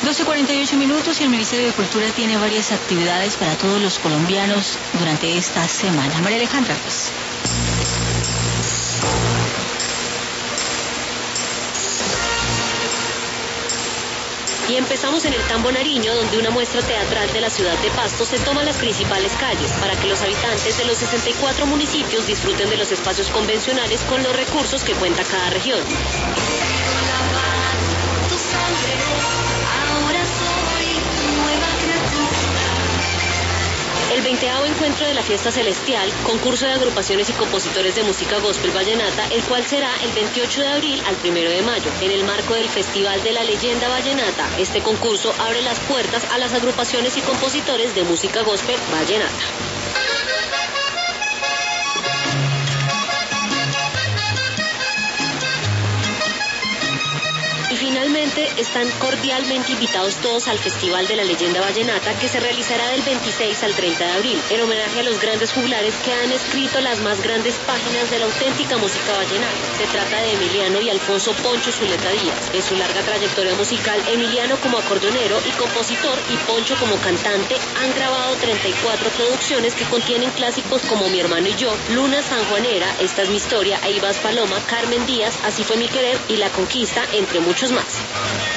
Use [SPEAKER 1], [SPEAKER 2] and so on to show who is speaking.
[SPEAKER 1] 12:48 y el Ministerio de Cultura tiene varias actividades para todos los colombianos durante esta semana. María Alejandra, pues.
[SPEAKER 2] Y empezamos en el Tambo Nariño, donde una muestra teatral de la ciudad de Pasto se toma las principales calles para que los habitantes de los 64 municipios disfruten de los espacios convencionales con los recursos que cuenta cada región. El 20º encuentro de la Fiesta Celestial, concurso de agrupaciones y compositores de música gospel vallenata, el cual será el 28 de abril al 1 de mayo, en el marco del Festival de la Leyenda Vallenata. Este concurso abre las puertas a las agrupaciones y compositores de música gospel vallenata. Finalmente, están cordialmente invitados todos al Festival de la Leyenda Vallenata, que se realizará del 26 al 30 de abril, en homenaje a los grandes juglares que han escrito las más grandes páginas de la auténtica música vallenata. Se trata de Emiliano y Alfonso Poncho Zuleta Díaz. En su larga trayectoria musical, Emiliano como acordeonero y compositor y Poncho como cantante han grabado 34 producciones que contienen clásicos como Mi hermano y yo, Luna Sanjuanera, Esta es mi historia, Eivas Paloma, Carmen Díaz, Así fue mi querer y La conquista, entre muchos más.